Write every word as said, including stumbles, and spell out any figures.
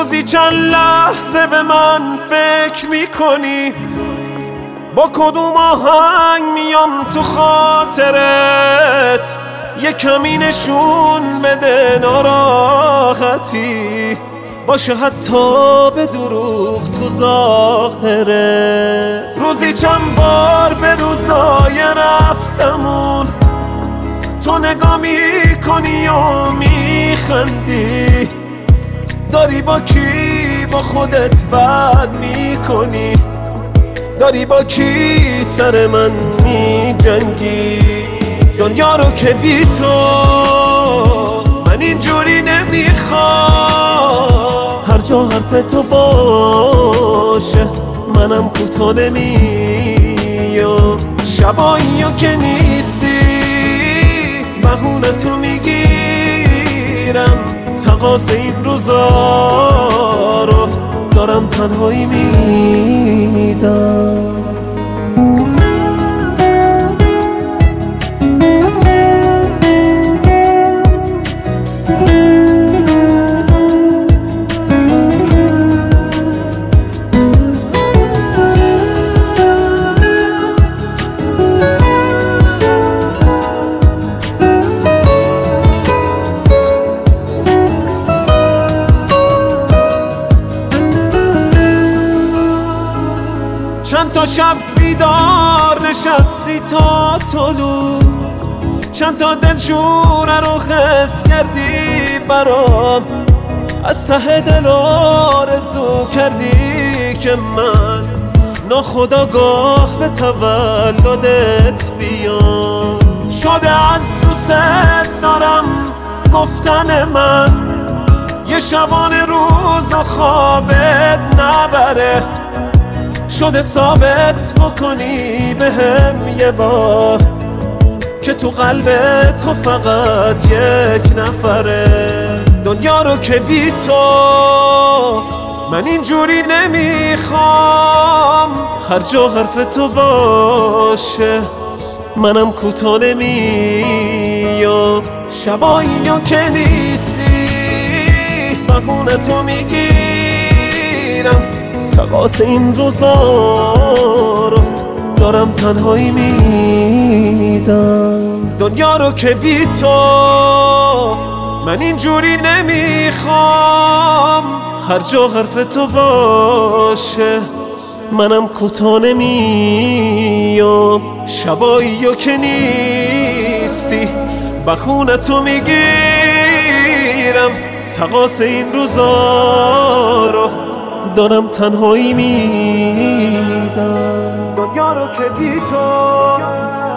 روزی چند لحظه به من فکر میکنی با کدوم آهنگ میام تو خاطرت، یه کمی نشون بده ناراحتی باشه حتی به دروغ تو ظاهرت. روزی چند بار به روزای رفتمون تو نگاه میکنی و میخندی، داری با کی با خودت بد میکنی، داری با کی سر من میجنگی. دنیا رو که بی تو من اینجوری نمیخوام، هر جا حرف تو باشه منم کوتاه نمیام. شباییو که نیستی بهونه تو میگیرم، تقاص این روزا رو دارم تنهایی میدم. چند تا شب بیدار نشستی تا طلوع، چند تا دلشوره رو حس کردی برام، از ته دل آرزو کردی که من ناخودآگاه به تولدت بیام. شده از دوست دارم گفتن من یه شبانه روز و خوابت نبره، شده ثابت بکنی بهم یه بار که تو قلب تو فقط یک نفره. دنیا رو که بی تو من اینجوری نمیخوام، هر جا حرف تو باشه منم کوتاه نمیام. شباییو که نیستی بهونه تو میگیرم، تقاص این روزا رو دارم تنهایی میدم. دنیا رو که بی تو من اینجوری نمیخوام، هر جا حرف تو باشه منم کوتاه نمیام. شباییو که نیستی بهونه تو میگیرم، تقاص این روزا رو دارم تنهایی میدم. دنیا رو که بی تو